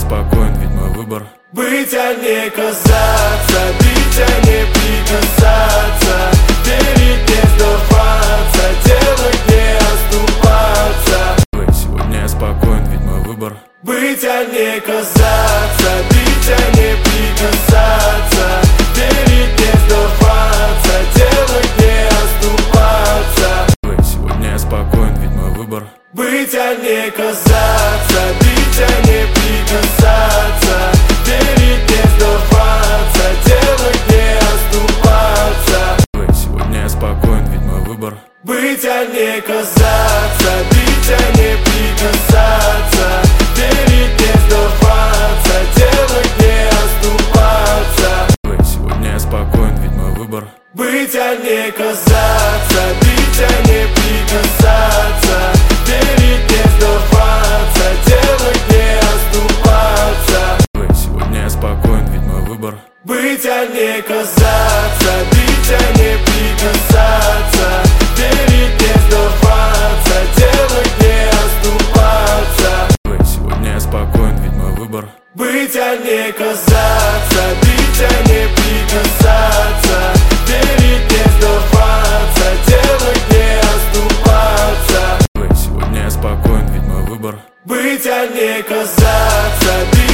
спокоен, ведь мой выбор быть, а не казаться, бить, а не прикасаться, верить, не сдаваться, делать, не оступаться. Сегодня я спокоен, ведь мой выбор быть, а не казаться, бить, а не прикасаться, верить, не сдаваться, делать, не оступаться. Сегодня я спокоен, ведь мой выбор быть, а не казаться, бить, а не прикасаться, верить, не сдаваться, делать, не оступаться. Сегодня я спокоен, ведь мой выбор быть, а не казаться, бить, а не прикасаться, верить, не сдаваться, делать, не оступаться. Сегодня я спокоен, ведь мой выбор быть, а не казаться, бить, а не прикасаться, верить, не сдаваться, делать, не оступаться. Сегодня я спокоен, ведь мой выбор быть, а не казаться, бить, а не прикасаться, верить, не сдаваться, делать, не оступаться. Сегодня я спокоен, ведь мой выбор быть, а не казаться, бить, а не прикасаться, верить, не сдаваться, делать, не оступаться. Сегодня я спокоен, ведь мой выбор быть, а не казаться, бить,